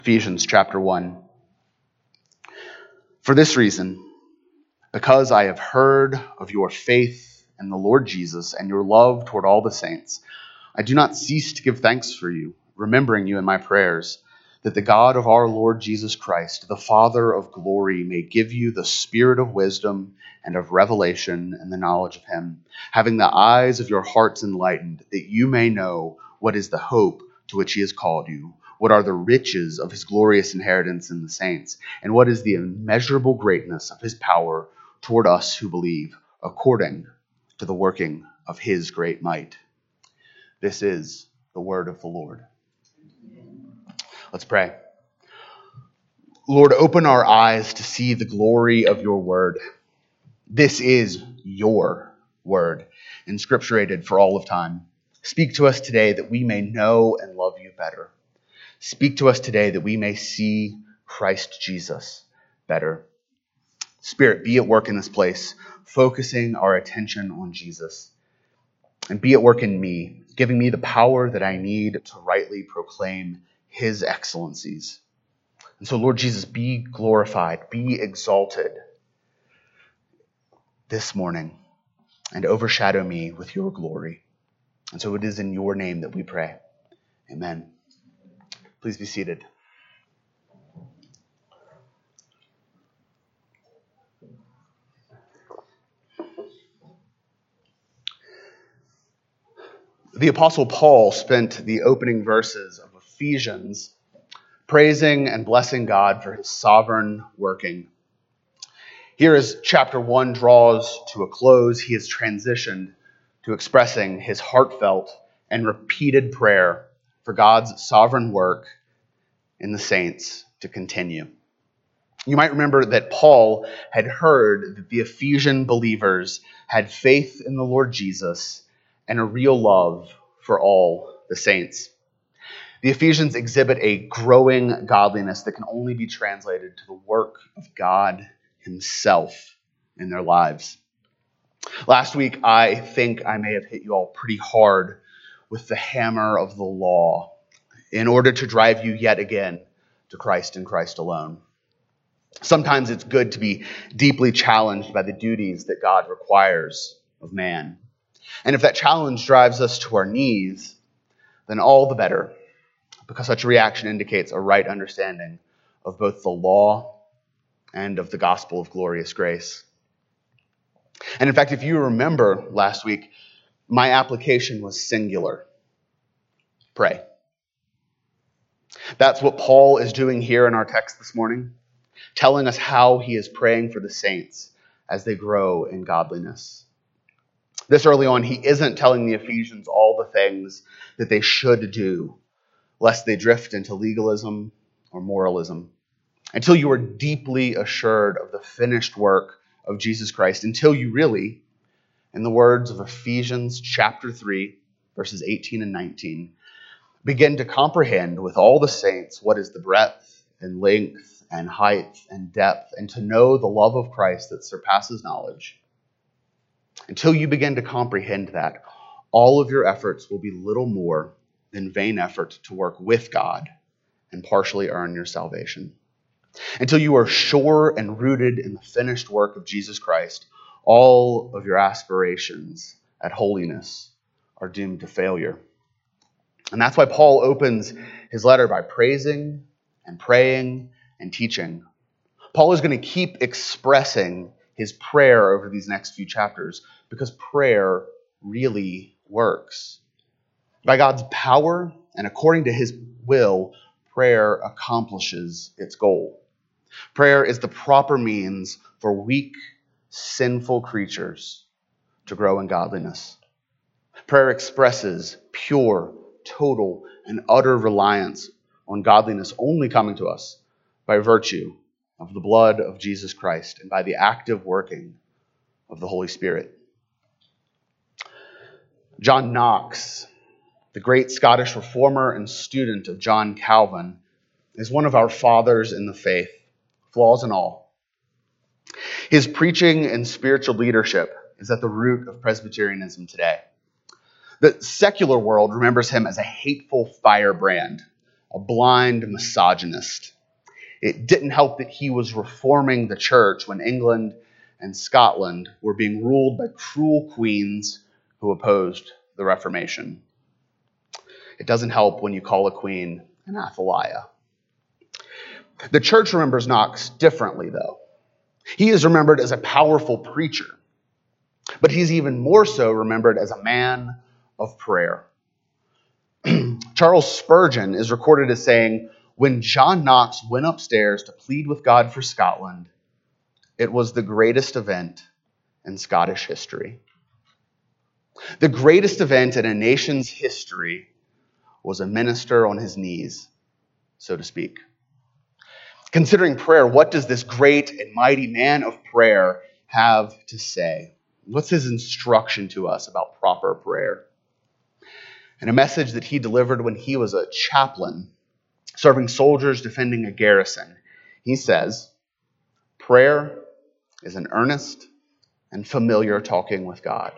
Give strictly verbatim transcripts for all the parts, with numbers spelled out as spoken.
Ephesians chapter one. For this reason, because I have heard of your faith in the Lord Jesus and your love toward all the saints, I do not cease to give thanks for you, remembering you in my prayers, that the God of our Lord Jesus Christ, the Father of glory, may give you the spirit of wisdom and of revelation and the knowledge of him, having the eyes of your hearts enlightened, that you may know what is the hope to which he has called you, what are the riches of his glorious inheritance in the saints, and what is the immeasurable greatness of his power toward us who believe, according to the working of his great might. This is the word of the Lord. Let's pray. Lord, open our eyes to see the glory of your word. This is your word, inscripturated for all of time. Speak to us today that we may know and love you better. Speak to us today that we may see Christ Jesus better. Spirit, be at work in this place, focusing our attention on Jesus. And be at work in me, giving me the power that I need to rightly proclaim his excellencies. And so, Lord Jesus, be glorified, be exalted this morning, and overshadow me with your glory. And so it is in your name that we pray. Amen. Please be seated. The Apostle Paul spent the opening verses of Ephesians praising and blessing God for his sovereign working. Here, as chapter one draws to a close, he has transitioned to expressing his heartfelt and repeated prayer for God's sovereign work in the saints to continue. You might remember that Paul had heard that the Ephesian believers had faith in the Lord Jesus and a real love for all the saints. The Ephesians exhibit a growing godliness that can only be translated to the work of God himself in their lives. Last week, I think I may have hit you all pretty hard with the hammer of the law in order to drive you yet again to Christ and Christ alone. Sometimes it's good to be deeply challenged by the duties that God requires of man. And if that challenge drives us to our knees, then all the better, because such a reaction indicates a right understanding of both the law and of the gospel of glorious grace. And in fact, if you remember last week, my application was singular. Pray. That's what Paul is doing here in our text this morning, telling us how he is praying for the saints as they grow in godliness. This early on, he isn't telling the Ephesians all the things that they should do, lest they drift into legalism or moralism. Until you are deeply assured of the finished work of Jesus Christ, until you really, in the words of Ephesians chapter three, verses eighteen and nineteen, begin to comprehend with all the saints what is the breadth and length and height and depth, and to know the love of Christ that surpasses knowledge. Until you begin to comprehend that, all of your efforts will be little more than vain effort to work with God and partially earn your salvation. Until you are sure and rooted in the finished work of Jesus Christ, all of your aspirations at holiness are doomed to failure. And that's why Paul opens his letter by praising and praying and teaching. Paul is going to keep expressing his prayer over these next few chapters because prayer really works. By God's power and according to his will, prayer accomplishes its goal. Prayer is the proper means for weak, sinful creatures to grow in godliness. Prayer expresses pure, total, and utter reliance on godliness only coming to us by virtue of the blood of Jesus Christ and by the active working of the Holy Spirit. John Knox, the great Scottish reformer and student of John Calvin, is one of our fathers in the faith, flaws and all. His preaching and spiritual leadership is at the root of Presbyterianism today. The secular world remembers him as a hateful firebrand, a blind misogynist. It didn't help that he was reforming the church when England and Scotland were being ruled by cruel queens who opposed the Reformation. It doesn't help when you call a queen an Athaliah. The church remembers Knox differently, though. He is remembered as a powerful preacher, but he's even more so remembered as a man of prayer. Charles Spurgeon is recorded as saying, "When John Knox went upstairs to plead with God for Scotland, it was the greatest event in Scottish history." The greatest event in a nation's history was a minister on his knees, so to speak. Considering prayer, what does this great and mighty man of prayer have to say? What's his instruction to us about proper prayer? In a message that he delivered when he was a chaplain, serving soldiers defending a garrison, he says, "Prayer is an earnest and familiar talking with God."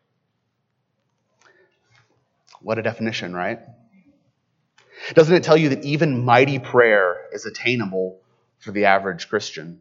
What a definition, right? Doesn't it tell you that even mighty prayer is attainable for the average Christian?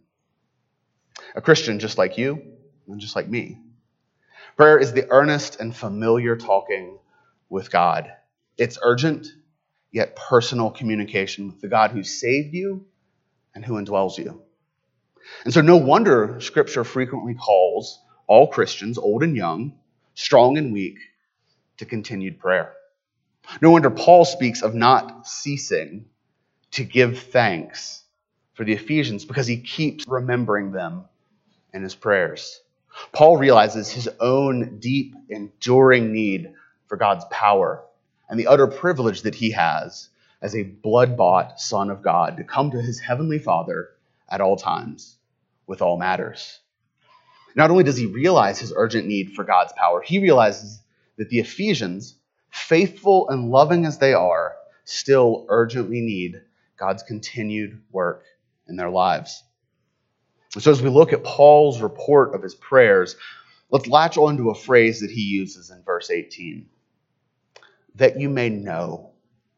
A Christian just like you and just like me. Prayer is the earnest and familiar talking with God. It's urgent, yet personal communication with the God who saved you and who indwells you. And so no wonder Scripture frequently calls all Christians, old and young, strong and weak, to continued prayer. No wonder Paul speaks of not ceasing to give thanks for the Ephesians, because he keeps remembering them in his prayers. Paul realizes his own deep, enduring need for God's power and the utter privilege that he has as a blood-bought Son of God to come to his heavenly Father at all times with all matters. Not only does he realize his urgent need for God's power, he realizes that the Ephesians, faithful and loving as they are, still urgently need God's continued work in their lives. So as we look at Paul's report of his prayers, let's latch on to a phrase that he uses in verse eighteen. That you may know.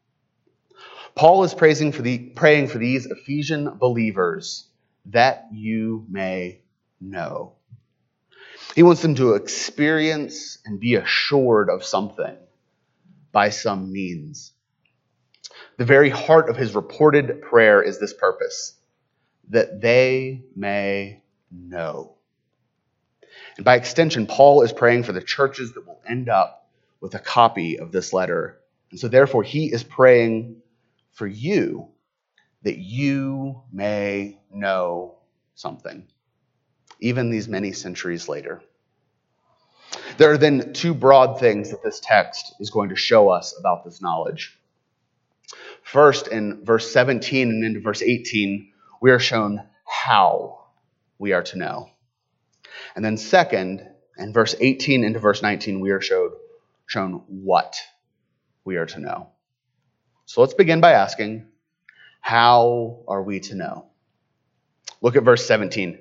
Paul is praising for the, praying for these Ephesian believers, that you may know. He wants them to experience and be assured of something by some means. The very heart of his reported prayer is this purpose, that they may know. And by extension, Paul is praying for the churches that will end up with a copy of this letter. And so therefore, he is praying for you that you may know something, even these many centuries later. There are then two broad things that this text is going to show us about this knowledge. First, in verse seventeen and into verse eighteen, we are shown how we are to know. And then second, in verse eighteen into verse nineteen, we are showed, shown what we are to know. So let's begin by asking, how are we to know? Look at verse seventeen.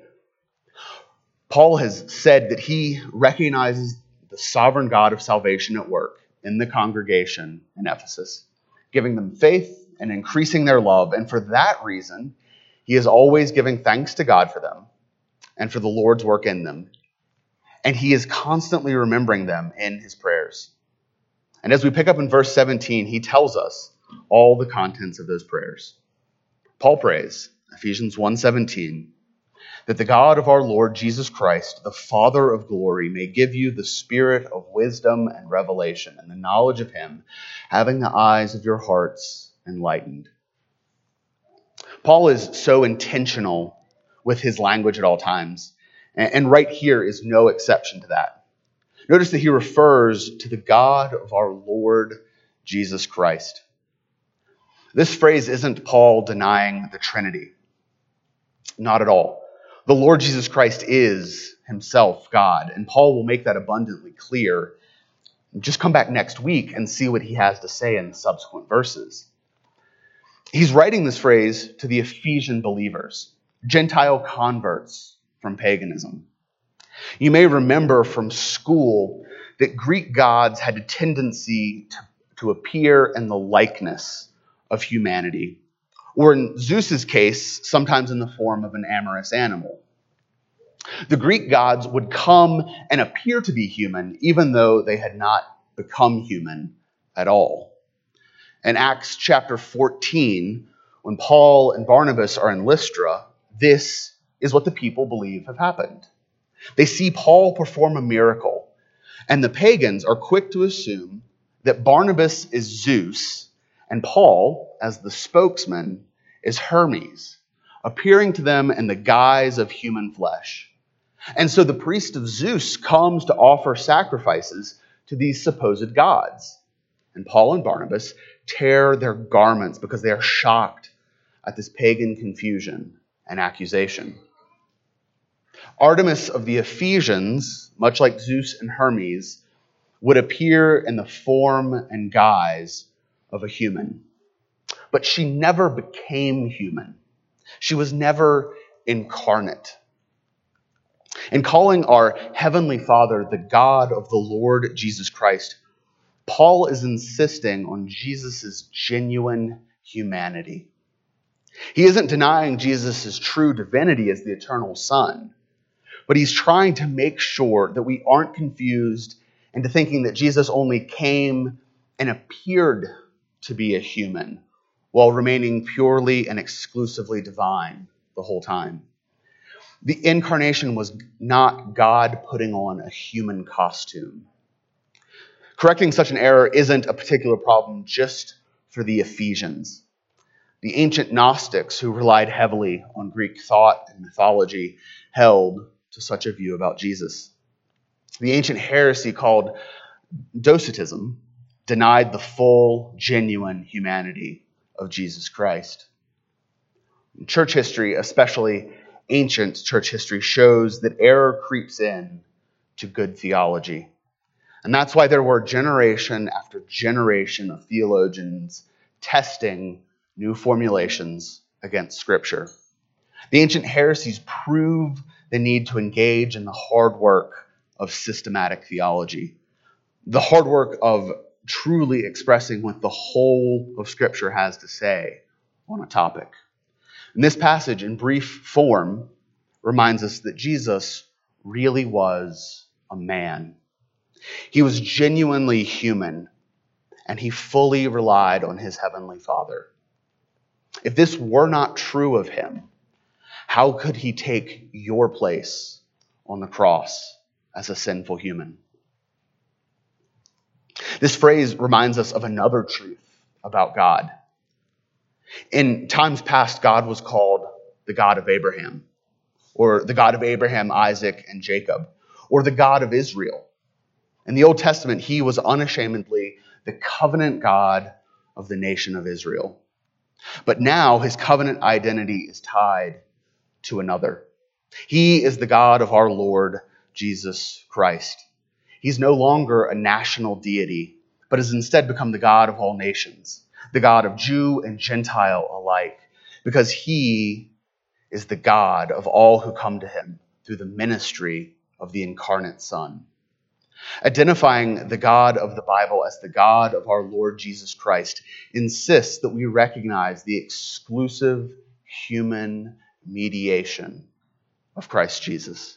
Paul has said that he recognizes the sovereign God of salvation at work in the congregation in Ephesus, giving them faith and increasing their love. And for that reason, he is always giving thanks to God for them and for the Lord's work in them. And he is constantly remembering them in his prayers. And as we pick up in verse seventeen, he tells us all the contents of those prayers. Paul prays, Ephesians one seventeen, that the God of our Lord Jesus Christ, the Father of glory, may give you the spirit of wisdom and revelation and the knowledge of him, having the eyes of your hearts enlightened. Paul is so intentional with his language at all times, and right here is no exception to that. Notice that he refers to the God of our Lord Jesus Christ. This phrase isn't Paul denying the Trinity. Not at all. The Lord Jesus Christ is himself God, and Paul will make that abundantly clear. Just come back next week and see what he has to say in the subsequent verses. He's writing this phrase to the Ephesian believers, Gentile converts from paganism. You may remember from school that Greek gods had a tendency to, to appear in the likeness of humanity, or in Zeus's case, sometimes in the form of an amorous animal. The Greek gods would come and appear to be human, even though they had not become human at all. In Acts chapter fourteen, when Paul and Barnabas are in Lystra, this is what the people believe have happened. They see Paul perform a miracle, and the pagans are quick to assume that Barnabas is Zeus, and Paul, as the spokesman, is Hermes, appearing to them in the guise of human flesh. And so the priest of Zeus comes to offer sacrifices to these supposed gods. And Paul and Barnabas tear their garments because they are shocked at this pagan confusion and accusation. Artemis of the Ephesians, much like Zeus and Hermes, would appear in the form and guise of a human. But she never became human. She was never incarnate. In calling our Heavenly Father the God of the Lord Jesus Christ, Paul is insisting on Jesus' genuine humanity. He isn't denying Jesus' true divinity as the eternal Son, but he's trying to make sure that we aren't confused into thinking that Jesus only came and appeared to be a human while remaining purely and exclusively divine the whole time. The incarnation was not God putting on a human costume. Correcting such an error isn't a particular problem just for the Ephesians. The ancient Gnostics, who relied heavily on Greek thought and mythology, held to such a view about Jesus. The ancient heresy called Docetism denied the full, genuine humanity of Jesus Christ. Church history, especially ancient church history, shows that error creeps in to good theology. And that's why there were generation after generation of theologians testing new formulations against Scripture. The ancient heresies prove the need to engage in the hard work of systematic theology, the hard work of truly expressing what the whole of Scripture has to say on a topic. And this passage, in brief form, reminds us that Jesus really was a man. He was genuinely human, and he fully relied on his heavenly Father. If this were not true of him, how could he take your place on the cross as a sinful human? This phrase reminds us of another truth about God. In times past, God was called the God of Abraham, or the God of Abraham, Isaac, and Jacob, or the God of Israel. In the Old Testament, he was unashamedly the covenant God of the nation of Israel. But now his covenant identity is tied to another. He is the God of our Lord Jesus Christ. He's no longer a national deity, but has instead become the God of all nations, the God of Jew and Gentile alike, because he is the God of all who come to him through the ministry of the incarnate Son. Identifying the God of the Bible as the God of our Lord Jesus Christ insists that we recognize the exclusive human mediation of Christ Jesus.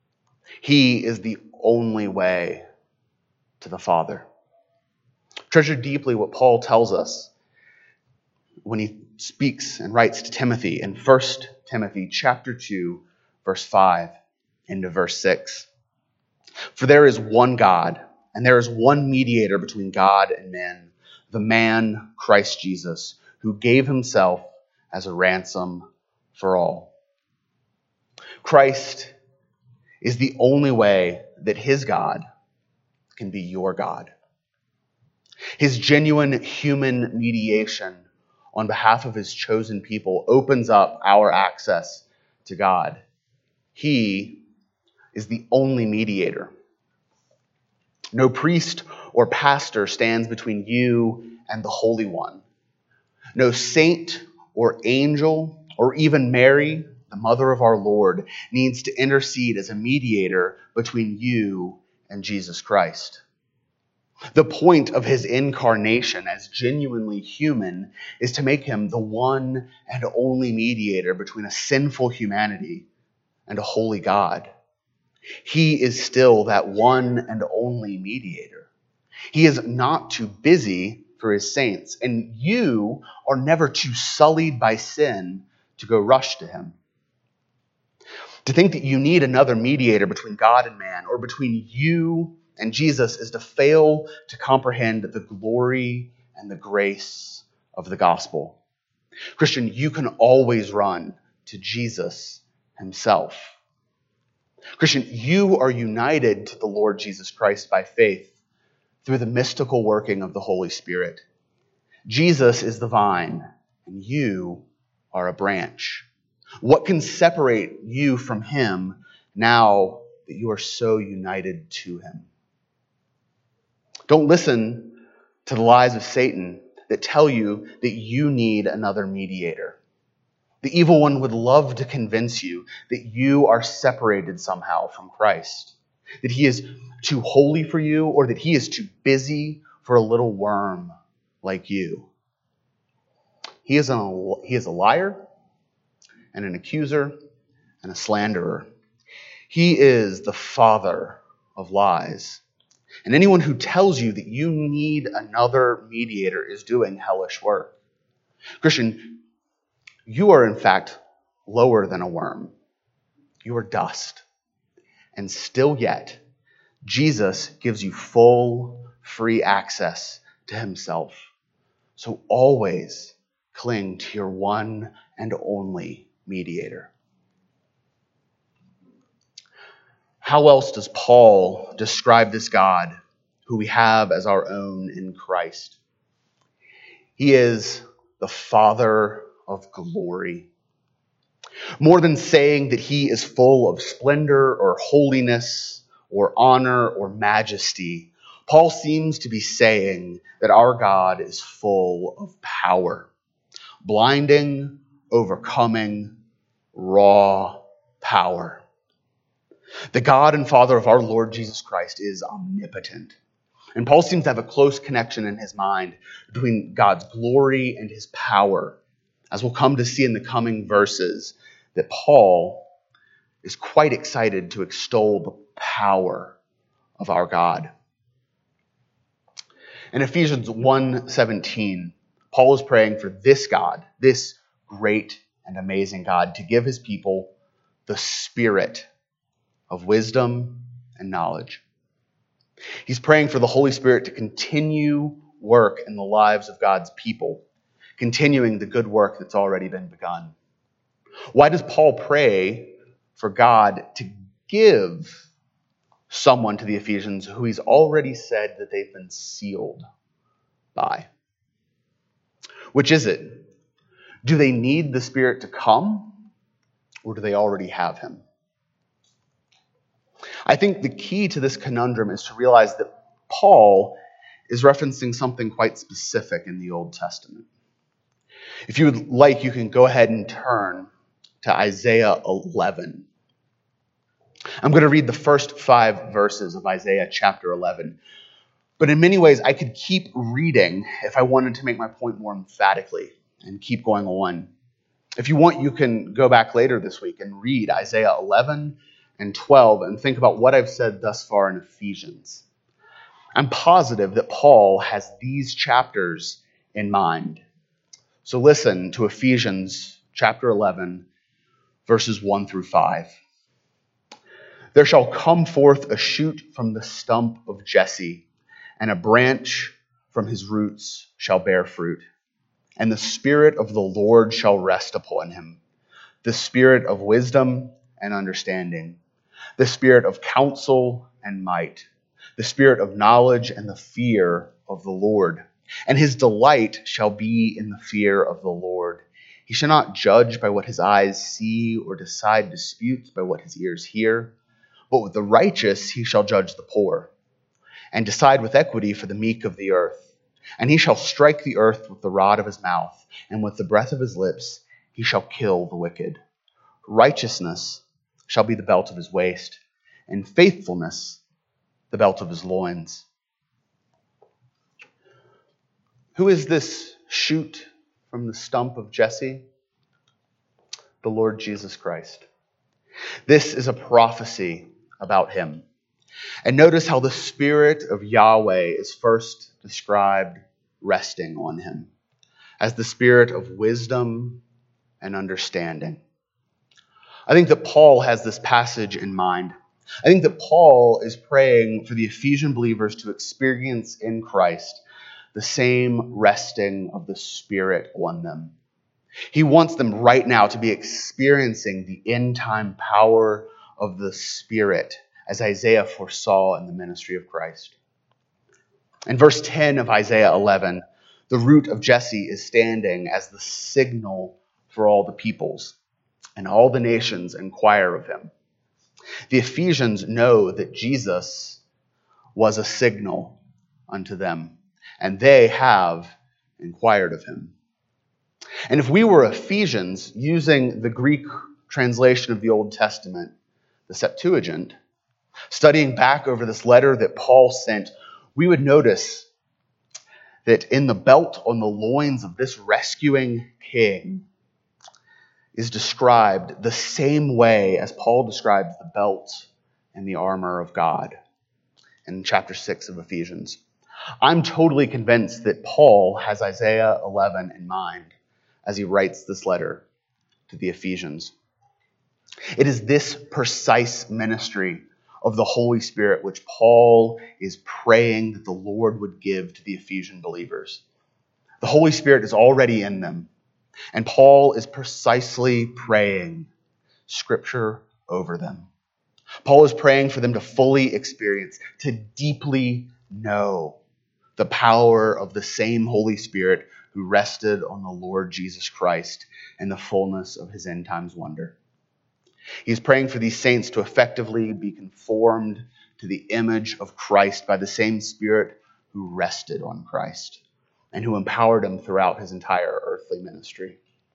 He is the only way to the Father. Treasure deeply what Paul tells us when he speaks and writes to Timothy in First Timothy chapter two, verse five into verse six. For there is one God, and there is one mediator between God and men, the man Christ Jesus, who gave himself as a ransom for all. Christ is the only way that his God can be your God. His genuine human mediation on behalf of his chosen people opens up our access to God. He is the only mediator. No priest or pastor stands between you and the Holy One. No saint or angel or even Mary, the mother of our Lord, needs to intercede as a mediator between you and Jesus Christ. The point of his incarnation as genuinely human is to make him the one and only mediator between a sinful humanity and a holy God. He is still that one and only mediator. He is not too busy for his saints, and you are never too sullied by sin to go rush to him. To think that you need another mediator between God and man, or between you and Jesus, is to fail to comprehend the glory and the grace of the gospel. Christian, you can always run to Jesus himself. Christian, you are united to the Lord Jesus Christ by faith through the mystical working of the Holy Spirit. Jesus is the vine, and you are a branch. What can separate you from him now that you are so united to him? Don't listen to the lies of Satan that tell you that you need another mediator. The evil one would love to convince you that you are separated somehow from Christ, that he is too holy for you, or that he is too busy for a little worm like you. He is a, he is a liar and an accuser and a slanderer. He is the father of lies. And anyone who tells you that you need another mediator is doing hellish work. Christian, you are in fact lower than a worm. You are dust. And still yet, Jesus gives you full, free access to himself. So always cling to your one and only mediator. How else does Paul describe this God who we have as our own in Christ? He is the Father of glory. More than saying that he is full of splendor or holiness or honor or majesty, Paul seems to be saying that our God is full of power. Blinding, overcoming, raw power. The God and Father of our Lord Jesus Christ is omnipotent. And Paul seems to have a close connection in his mind between God's glory and his power, as we'll come to see in the coming verses, that Paul is quite excited to extol the power of our God. In Ephesians one seventeen, Paul is praying for this God, this great and amazing God, to give his people the spirit of wisdom and knowledge. He's praying for the Holy Spirit to continue work in the lives of God's people, continuing the good work that's already been begun. Why does Paul pray for God to give someone to the Ephesians who he's already said that they've been sealed by? Which is it? Do they need the Spirit to come, or do they already have him? I think the key to this conundrum is to realize that Paul is referencing something quite specific in the Old Testament. If you would like, you can go ahead and turn to Isaiah eleven. I'm going to read the first five verses of Isaiah chapter eleven. But in many ways, I could keep reading if I wanted to make my point more emphatically and keep going on. If you want, you can go back later this week and read Isaiah eleven and twelve and think about what I've said thus far in Ephesians. I'm positive that Paul has these chapters in mind. So listen to Ephesians chapter eleven, verses one through five. There shall come forth a shoot from the stump of Jesse, and a branch from his roots shall bear fruit. And the Spirit of the Lord shall rest upon him, the Spirit of wisdom and understanding, the Spirit of counsel and might, the Spirit of knowledge and the fear of the Lord. And his delight shall be in the fear of the Lord. He shall not judge by what his eyes see, or decide disputes by what his ears hear. But with the righteous he shall judge the poor, and decide with equity for the meek of the earth. And he shall strike the earth with the rod of his mouth, and with the breath of his lips he shall kill the wicked. Righteousness shall be the belt of his waist, and faithfulness the belt of his loins. Who is this shoot from the stump of Jesse? The Lord Jesus Christ. This is a prophecy about him. And notice how the Spirit of Yahweh is first described resting on him as the Spirit of wisdom and understanding. I think that Paul has this passage in mind. I think that Paul is praying for the Ephesian believers to experience in Christ the same resting of the Spirit on them. He wants them right now to be experiencing the end-time power of the Spirit, as Isaiah foresaw in the ministry of Christ. In verse ten of Isaiah eleven, the root of Jesse is standing as the signal for all the peoples, and all the nations inquire of him. The Ephesians know that Jesus was a signal unto them, and they have inquired of him. And if we were Ephesians using the Greek translation of the Old Testament, the Septuagint, studying back over this letter that Paul sent, we would notice that in the belt on the loins of this rescuing king is described the same way as Paul describes the belt and the armor of God in chapter six of Ephesians. I'm totally convinced that Paul has Isaiah eleven in mind as he writes this letter to the Ephesians. It is this precise ministry of the Holy Spirit which Paul is praying that the Lord would give to the Ephesian believers. The Holy Spirit is already in them, and Paul is precisely praying Scripture over them. Paul is praying for them to fully experience, to deeply know the power of the same Holy Spirit who rested on the Lord Jesus Christ in the fullness of his end times wonder. He's praying for these saints to effectively be conformed to the image of Christ by the same Spirit who rested on Christ and who empowered him throughout his entire earthly ministry.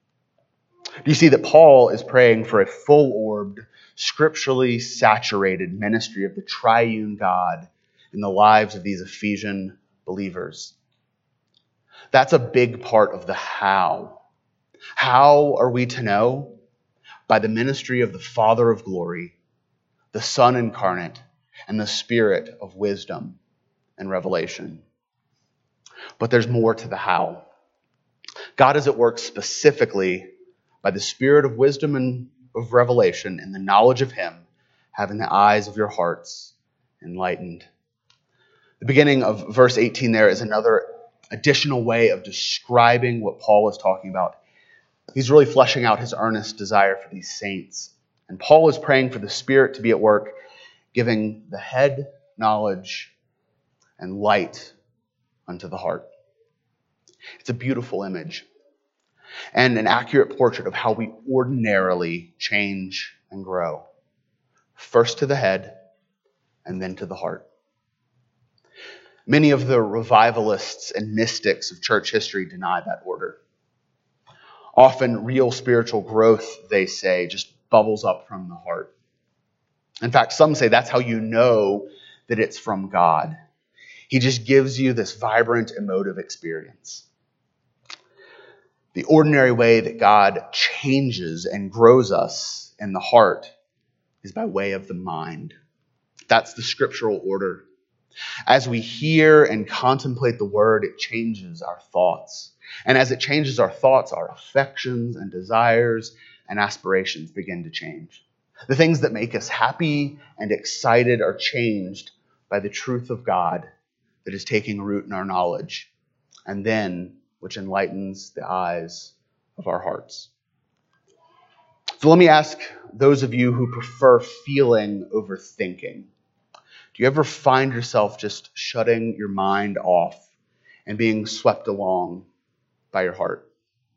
Do you see that Paul is praying for a full-orbed, scripturally saturated ministry of the triune God in the lives of these Ephesian believers? That's a big part of the how. How are we to know? By the ministry of the Father of glory, the Son incarnate, and the Spirit of wisdom and revelation. But there's more to the how. God is at work specifically by the Spirit of wisdom and of revelation and the knowledge of him, having the eyes of your hearts enlightened. The beginning of verse eighteen there is another additional way of describing what Paul is talking about. He's really fleshing out his earnest desire for these saints. And Paul is praying for the Spirit to be at work, giving the head knowledge and light unto the heart. It's a beautiful image and an accurate portrait of how we ordinarily change and grow. First to the head and then to the heart. Many of the revivalists and mystics of church history deny that order. Often real spiritual growth, they say, just bubbles up from the heart. In fact, some say that's how you know that it's from God. He just gives you this vibrant, emotive experience. The ordinary way that God changes and grows us in the heart is by way of the mind. That's the scriptural order. As we hear and contemplate the word, it changes our thoughts. And as it changes our thoughts, our affections and desires and aspirations begin to change. The things that make us happy and excited are changed by the truth of God that is taking root in our knowledge, and then which enlightens the eyes of our hearts. So let me ask those of you who prefer feeling over thinking. Do you ever find yourself just shutting your mind off and being swept along by your heart?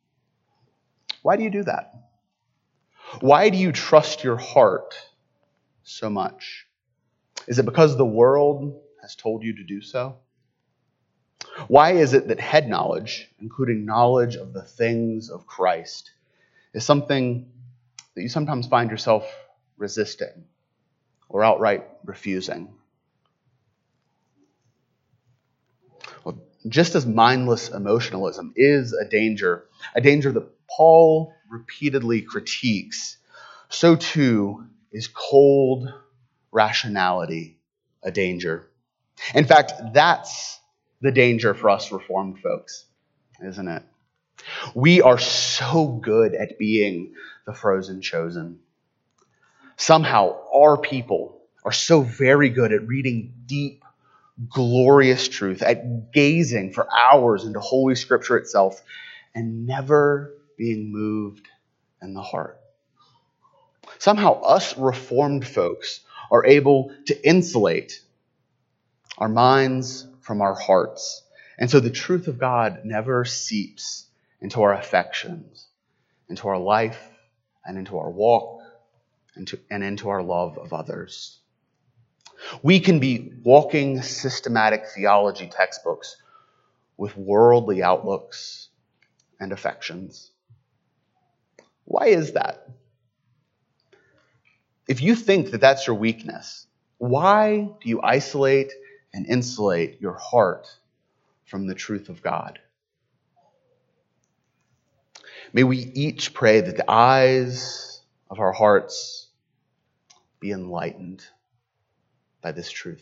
Why do you do that? Why do you trust your heart so much? Is it because the world has told you to do so? Why is it that head knowledge, including knowledge of the things of Christ, is something that you sometimes find yourself resisting or outright refusing? Well, just as mindless emotionalism is a danger, a danger that Paul repeatedly critiques, so too is cold rationality a danger. In fact, that's the danger for us Reformed folks, isn't it? We are so good at being the frozen chosen. Somehow, our people are so very good at reading deep, glorious truth, at gazing for hours into Holy Scripture itself, and never being moved in the heart. Somehow, us Reformed folks are able to insulate our minds from our hearts. And so the truth of God never seeps into our affections, into our life, and into our walk, and, to, and into our love of others. We can be walking systematic theology textbooks with worldly outlooks and affections. Why is that? If you think that that's your weakness, why do you isolate and insulate your heart from the truth of God? May we each pray that the eyes of our hearts be enlightened by this truth.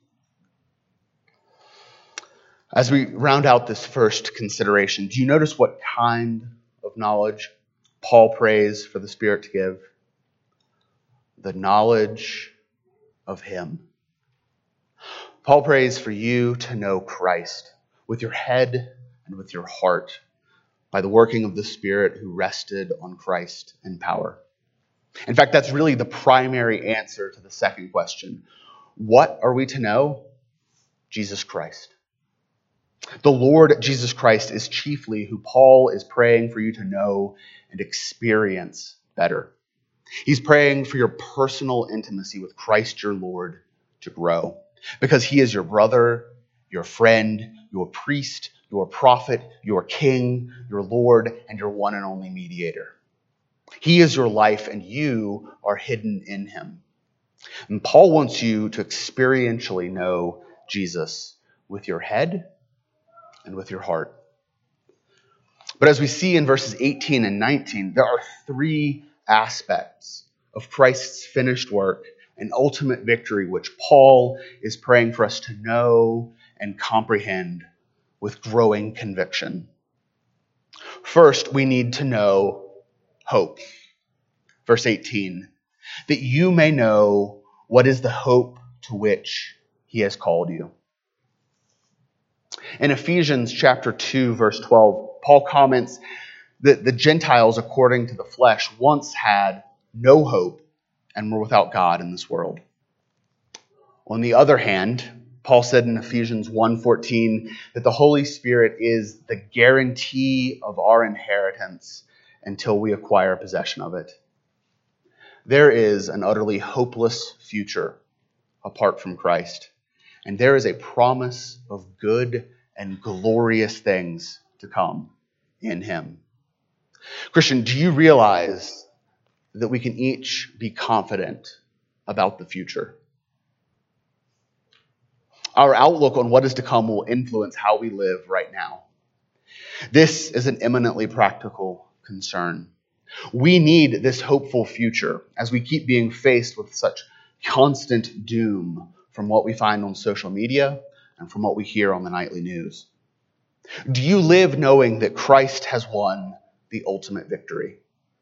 As we round out this first consideration, do you notice what kind of knowledge Paul prays for the Spirit to give? The knowledge of Him. Paul prays for you to know Christ with your head and with your heart by the working of the Spirit who rested on Christ in power. In fact, that's really the primary answer to the second question. What are we to know? Jesus Christ. The Lord Jesus Christ is chiefly who Paul is praying for you to know and experience better. He's praying for your personal intimacy with Christ your Lord to grow, because He is your brother, your friend, your priest, your prophet, your king, your Lord, and your one and only mediator. He is your life, and you are hidden in Him. And Paul wants you to experientially know Jesus with your head and with your heart. But as we see in verses eighteen and nineteen, there are three aspects of Christ's finished work and ultimate victory which Paul is praying for us to know and comprehend with growing conviction. First, we need to know hope. Verse eighteen, that you may know what is the hope to which He has called you. In Ephesians chapter two, verse twelve, Paul comments that the Gentiles, according to the flesh, once had no hope and were without God in this world. On the other hand, Paul said in Ephesians one fourteen that the Holy Spirit is the guarantee of our inheritance until we acquire possession of it. There is an utterly hopeless future apart from Christ, and there is a promise of good and glorious things to come in Him. Christian, do you realize that we can each be confident about the future? Our outlook on what is to come will influence how we live right now. This is an eminently practical concern. We need this hopeful future as we keep being faced with such constant doom from what we find on social media and from what we hear on the nightly news. Do you live knowing that Christ has won the ultimate victory?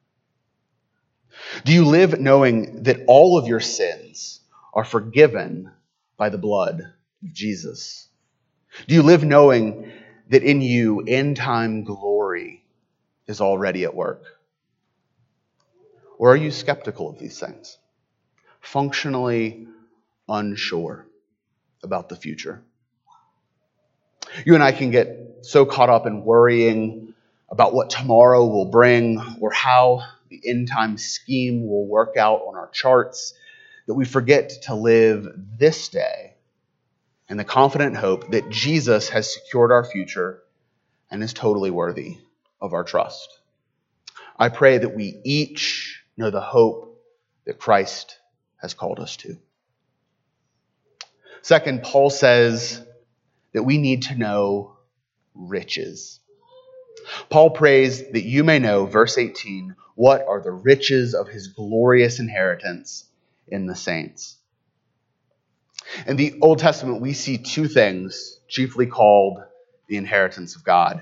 Do you live knowing that all of your sins are forgiven by the blood of Jesus? Do you live knowing that in you end-time glory is already at work? Or are you skeptical of these things, functionally unsure about the future? You and I can get so caught up in worrying about what tomorrow will bring or how the end-time scheme will work out on our charts that we forget to live this day in the confident hope that Jesus has secured our future and is totally worthy of our trust. I pray that we each know the hope that Christ has called us to. Second, Paul says that we need to know riches. Paul prays that you may know, verse eighteen, what are the riches of his glorious inheritance in the saints. In the Old Testament, we see two things chiefly called the inheritance of God.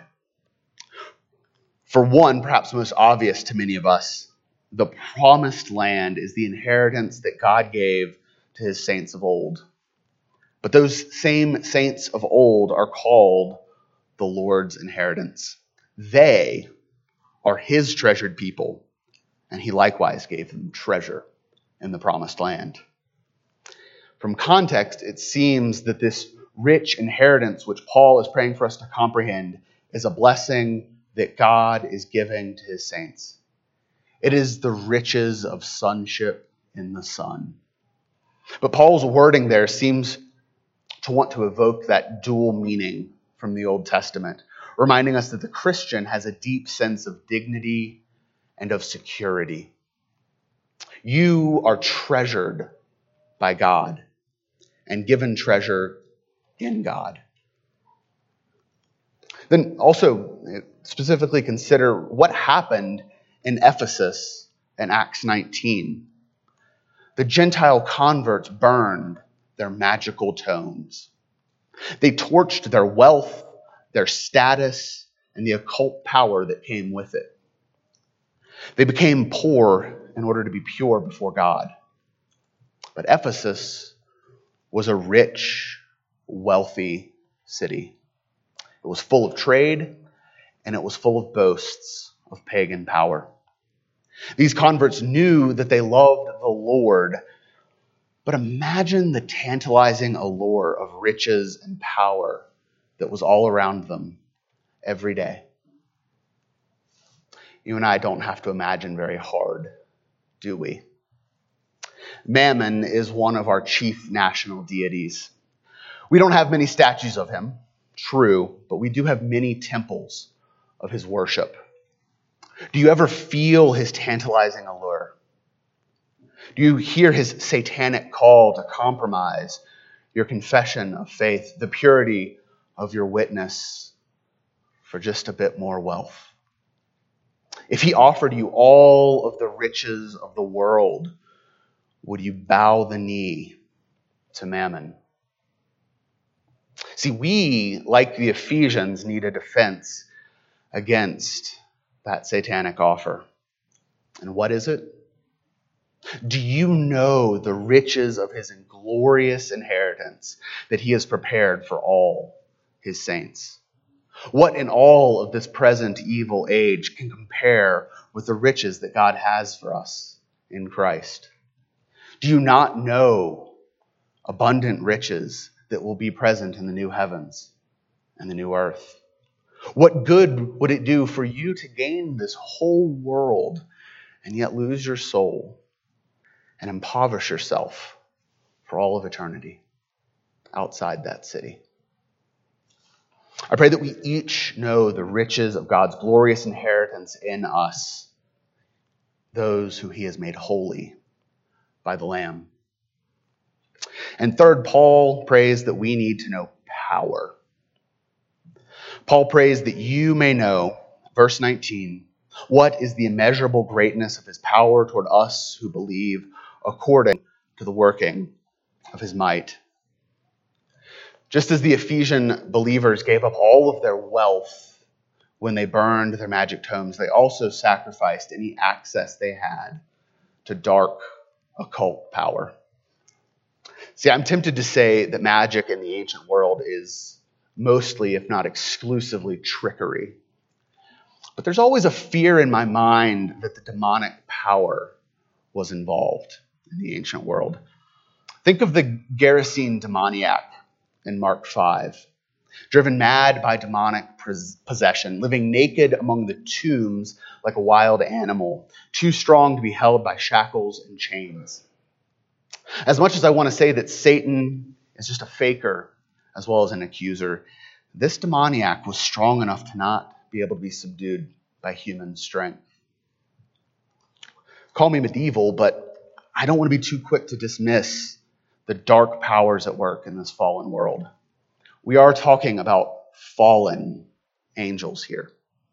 For one, perhaps most obvious to many of us, the promised land is the inheritance that God gave to his saints of old. But those same saints of old are called the Lord's inheritance. They are his treasured people, and he likewise gave them treasure in the promised land. From context, it seems that this rich inheritance, which Paul is praying for us to comprehend, is a blessing that God is giving to his saints. It is the riches of sonship in the Son. But Paul's wording there seems to want to evoke that dual meaning from the Old Testament, reminding us that the Christian has a deep sense of dignity and of security. You are treasured by God and given treasure in God. Then also specifically consider what happened in Ephesus in Acts nineteen. The Gentile converts burned their magical tomes. They torched their wealth, their status, and the occult power that came with it. They became poor in order to be pure before God. But Ephesus was a rich, wealthy city. It was full of trade, and it was full of boasts of pagan power. These converts knew that they loved the Lord, but imagine the tantalizing allure of riches and power that was all around them every day. You and I don't have to imagine very hard, do we? Mammon is one of our chief national deities. We don't have many statues of him, true, but we do have many temples of his worship. Do you ever feel his tantalizing allure? Do you hear his satanic call to compromise your confession of faith, the purity of your witness for just a bit more wealth? If he offered you all of the riches of the world, would you bow the knee to Mammon? See, we, like the Ephesians, need a defense against that satanic offer. And what is it? Do you know the riches of his glorious inheritance that he has prepared for all his saints? What in all of this present evil age can compare with the riches that God has for us in Christ? Do you not know abundant riches that will be present in the new heavens and the new earth? What good would it do for you to gain this whole world and yet lose your soul and impoverish yourself for all of eternity outside that city? I pray that we each know the riches of God's glorious inheritance in us, those who he has made holy by the Lamb. And third, Paul prays that we need to know power. Paul prays that you may know, verse nineteen, what is the immeasurable greatness of his power toward us who believe, according to the working of his might. Just as the Ephesian believers gave up all of their wealth when they burned their magic tomes, they also sacrificed any access they had to dark occult power. See, I'm tempted to say that magic in the ancient world is mostly, if not exclusively, trickery. But there's always a fear in my mind that the demonic power was involved in the ancient world. Think of the Gerasene demoniac in Mark five, driven mad by demonic possession, living naked among the tombs like a wild animal, too strong to be held by shackles and chains. As much as I want to say that Satan is just a faker as well as an accuser, this demoniac was strong enough to not be able to be subdued by human strength. Call me medieval, but I don't want to be too quick to dismiss the dark powers at work in this fallen world. We are talking about fallen angels here.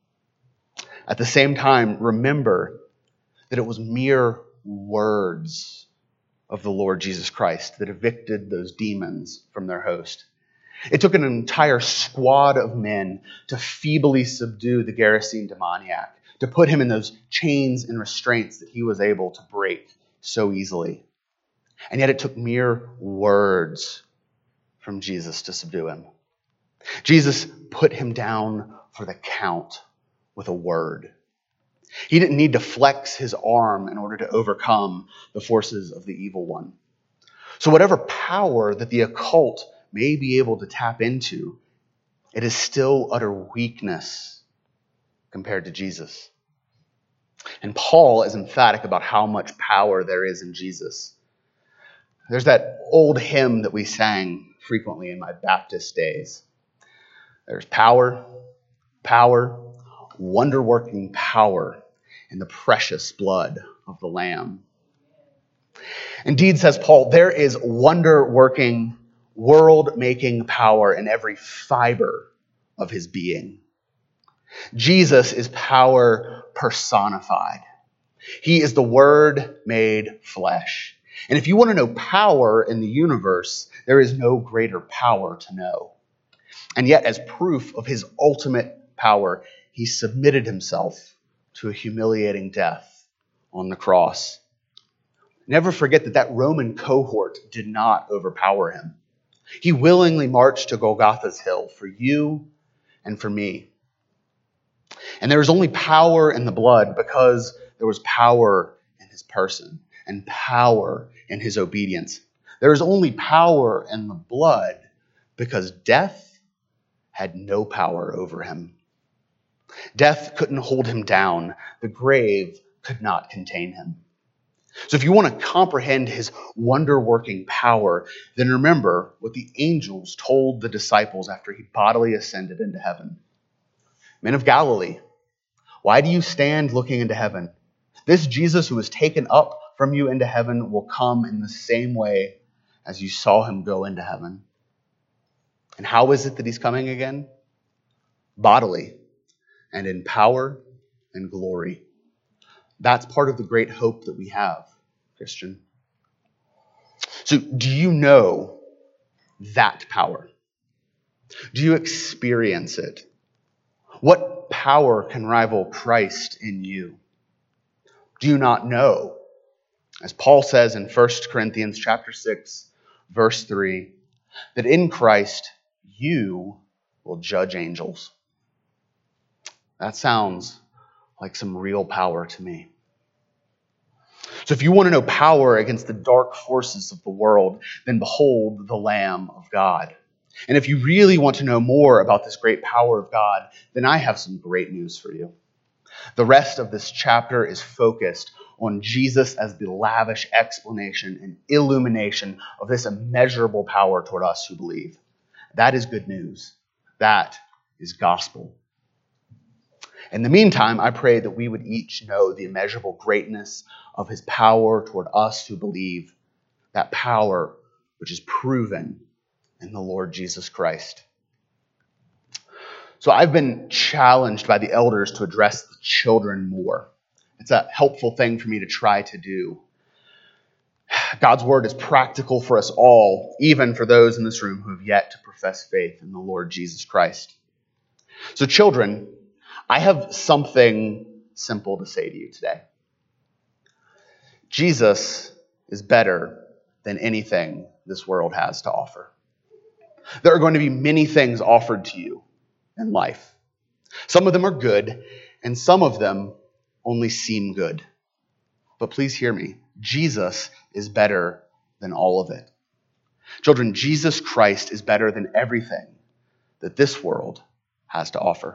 At the same time, remember that it was mere words of the Lord Jesus Christ that evicted those demons from their host. It took an entire squad of men to feebly subdue the Gerasene demoniac, to put him in those chains and restraints that he was able to break so easily. And yet it took mere words from Jesus to subdue him. Jesus put him down for the count with a word. He didn't need to flex his arm in order to overcome the forces of the evil one. So whatever power that the occult may be able to tap into, it is still utter weakness compared to Jesus. And Paul is emphatic about how much power there is in Jesus. There's that old hymn that we sang frequently in my Baptist days. There's power, power, wonder-working power in the precious blood of the Lamb. Indeed, says Paul, there is wonder-working, world-making power in every fiber of his being. Jesus is power personified. He is the Word made flesh. And if you want to know power in the universe, there is no greater power to know. And yet, as proof of his ultimate power, he submitted himself to a humiliating death on the cross. Never forget that that Roman cohort did not overpower him. He willingly marched to Golgotha's hill for you and for me. And there was only power in the blood because there was power in his person and power in his obedience. There is only power in the blood because death had no power over him. Death couldn't hold him down. The grave could not contain him. So if you want to comprehend his wonder-working power, then remember what the angels told the disciples after he bodily ascended into heaven. Men of Galilee, why do you stand looking into heaven? This Jesus who was taken up from you into heaven will come in the same way as you saw him go into heaven. And how is it that he's coming again? Bodily and in power and glory. That's part of the great hope that we have, Christian. So do you know that power? Do you experience it? What power can rival Christ in you? Do you not know? As Paul says in First Corinthians chapter six, verse three, that in Christ you will judge angels. That sounds like some real power to me. So if you want to know power against the dark forces of the world, then behold the Lamb of God. And if you really want to know more about this great power of God, then I have some great news for you. The rest of this chapter is focused on Jesus as the lavish explanation and illumination of this immeasurable power toward us who believe. That is good news. That is gospel. In the meantime, I pray that we would each know the immeasurable greatness of his power toward us who believe, that power which is proven in the Lord Jesus Christ. So I've been challenged by the elders to address the children more. It's a helpful thing for me to try to do. God's word is practical for us all, even for those in this room who have yet to profess faith in the Lord Jesus Christ. So children, I have something simple to say to you today. Jesus is better than anything this world has to offer. There are going to be many things offered to you in life. Some of them are good, and some of them only seem good. But please hear me. Jesus is better than all of it. Children, Jesus Christ is better than everything that this world has to offer.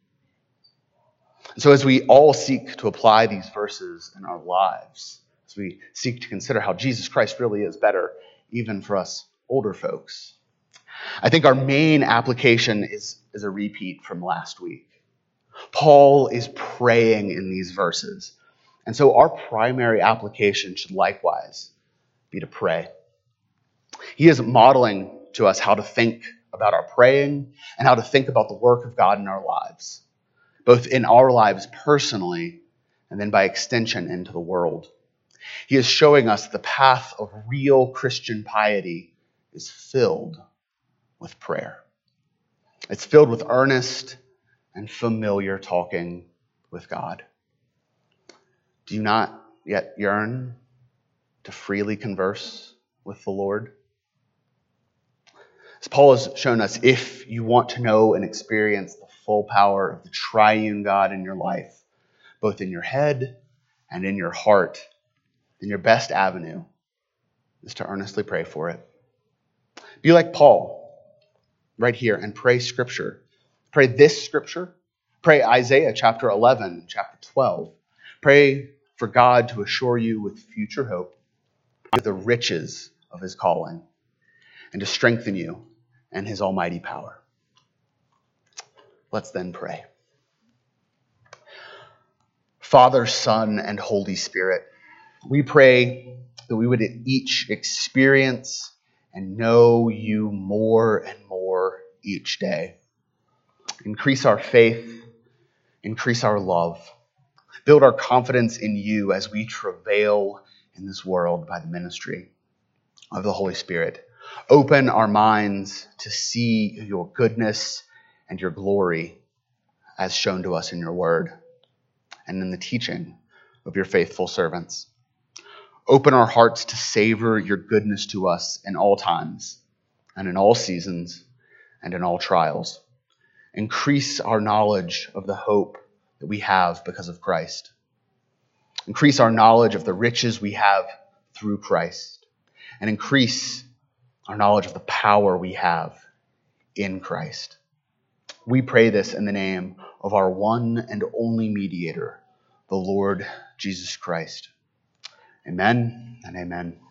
So as we all seek to apply these verses in our lives, as we seek to consider how Jesus Christ really is better, even for us older folks, I think our main application is, is a repeat from last week. Paul is praying in these verses. And so our primary application should likewise be to pray. He is modeling to us how to think about our praying and how to think about the work of God in our lives, both in our lives personally and then by extension into the world. He is showing us the path of real Christian piety is filled with prayer. It's filled with earnest and familiar talking with God. Do you not yet yearn to freely converse with the Lord? As Paul has shown us, if you want to know and experience the full power of the triune God in your life, both in your head and in your heart, then your best avenue is to earnestly pray for it. Be like Paul right here and pray Scripture. Pray this Scripture. Pray Isaiah chapter eleven, chapter twelve. Pray for God to assure you with future hope, with the riches of his calling, and to strengthen you and his almighty power. Let's then pray. Father, Son, and Holy Spirit, we pray that we would each experience and know you more and more each day. Increase our faith, increase our love, build our confidence in you as we travail in this world by the ministry of the Holy Spirit. Open our minds to see your goodness and your glory as shown to us in your word and in the teaching of your faithful servants. Open our hearts to savor your goodness to us in all times and in all seasons and in all trials. Increase our knowledge of the hope that we have because of Christ. Increase our knowledge of the riches we have through Christ. And increase our knowledge of the power we have in Christ. We pray this in the name of our one and only mediator, the Lord Jesus Christ. Amen and amen.